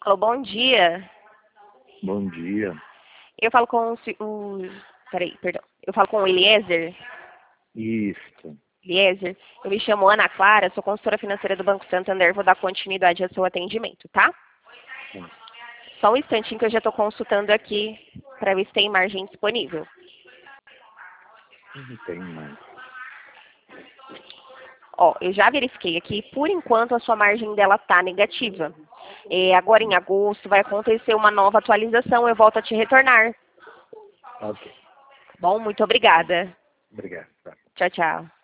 Alô, bom dia. Bom dia. Eu falo com peraí, perdão. Eu falo com o Eliezer. Isso. Eliezer, eu me chamo Ana Clara, sou consultora financeira do Banco Santander, vou dar continuidade ao seu atendimento, tá? Sim. Só um instantinho que eu já estou consultando aqui para ver se tem margem disponível. Não tem mais. Ó, eu já verifiquei aqui, por enquanto a sua margem dela tá negativa. Agora em agosto vai acontecer uma nova atualização, eu volto a te retornar. Ok. Bom, muito obrigada. Obrigado. Tá. Tchau, tchau.